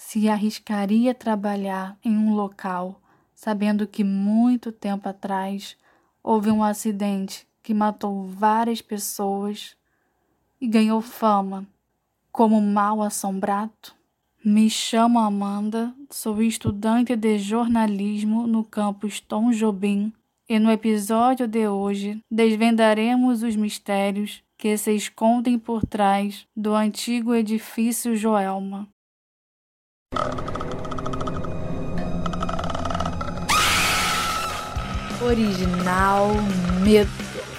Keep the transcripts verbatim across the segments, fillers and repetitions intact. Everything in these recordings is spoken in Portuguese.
se arriscaria a trabalhar em um local, sabendo que muito tempo atrás houve um acidente que matou várias pessoas e ganhou fama como mal-assombrado? Me chamo Amanda, sou estudante de jornalismo no campus Tom Jobim e no episódio de hoje desvendaremos os mistérios que se escondem por trás do antigo edifício Joelma. Original Medo.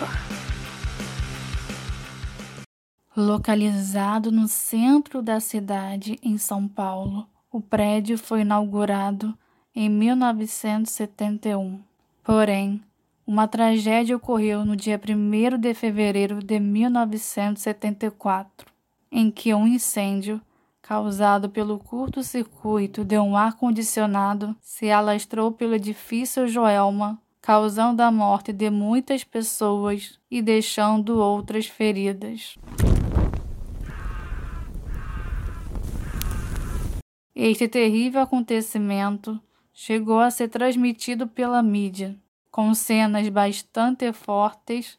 Localizado no centro da cidade, em São Paulo, o prédio foi inaugurado em mil novecentos e setenta e um. Porém, uma tragédia ocorreu no dia primeiro de fevereiro de mil novecentos e setenta e quatro, em que um incêndio, causado pelo curto-circuito de um ar-condicionado, se alastrou pelo edifício Joelma, causando a morte de muitas pessoas e deixando outras feridas. Este terrível acontecimento chegou a ser transmitido pela mídia, com cenas bastante fortes,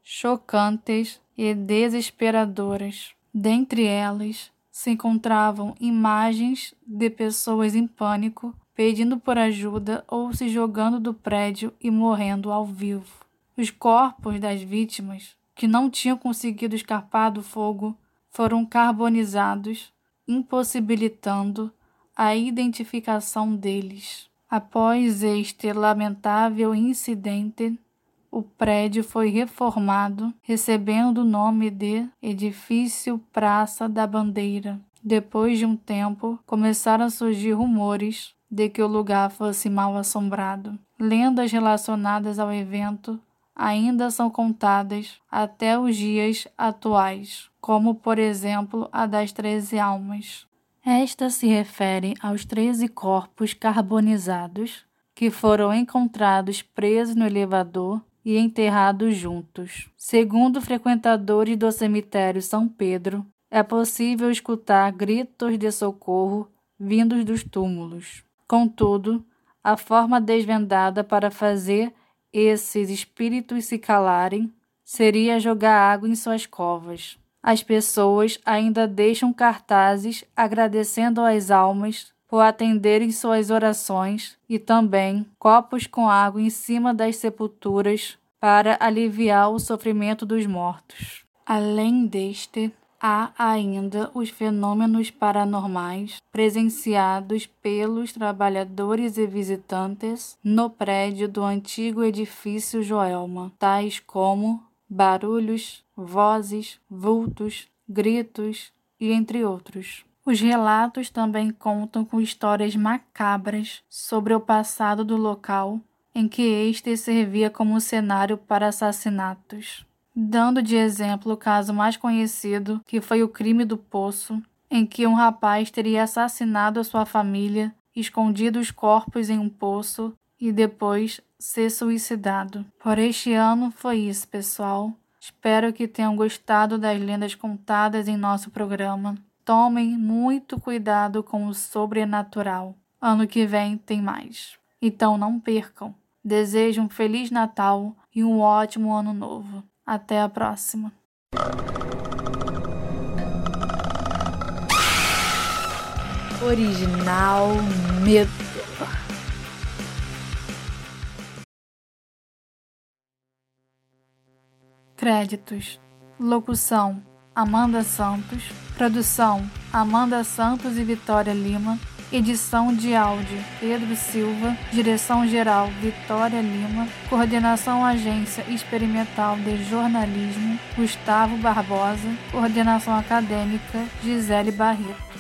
chocantes e desesperadoras. Dentre elas, se encontravam imagens de pessoas em pânico, pedindo por ajuda ou se jogando do prédio e morrendo ao vivo. Os corpos das vítimas, que não tinham conseguido escapar do fogo, foram carbonizados, impossibilitando a identificação deles. Após este lamentável incidente, o prédio foi reformado, recebendo o nome de Edifício Praça da Bandeira. Depois de um tempo, começaram a surgir rumores de que o lugar fosse mal assombrado. Lendas relacionadas ao evento ainda são contadas até os dias atuais, como, por exemplo, a das treze almas. Esta se refere aos treze corpos carbonizados que foram encontrados presos no elevador e enterrados juntos. Segundo frequentadores do cemitério São Pedro, é possível escutar gritos de socorro vindos dos túmulos. Contudo, a forma desvendada para fazer esses espíritos se calarem seria jogar água em suas covas. As pessoas ainda deixam cartazes agradecendo às almas por atenderem suas orações e também copos com água em cima das sepulturas para aliviar o sofrimento dos mortos. Além deste, há ainda os fenômenos paranormais presenciados pelos trabalhadores e visitantes no prédio do antigo edifício Joelma, tais como barulhos, vozes, vultos, gritos e entre outros. Os relatos também contam com histórias macabras sobre o passado do local em que este servia como cenário para assassinatos. Dando de exemplo o caso mais conhecido, que foi o crime do Poço, em que um rapaz teria assassinado a sua família, escondido os corpos em um poço e depois se suicidado. Por este ano foi isso, pessoal. Espero que tenham gostado das lendas contadas em nosso programa. Tomem muito cuidado com o sobrenatural. Ano que vem tem mais. Então não percam. Desejo um Feliz Natal e um ótimo Ano Novo. Até a próxima. Original Medo. Créditos: locução Amanda Santos, produção Amanda Santos e Vitória Lima, edição de áudio Pedro Silva, direção-geral Vitória Lima, coordenação Agência Experimental de Jornalismo Gustavo Barbosa, coordenação acadêmica Gisele Barreto.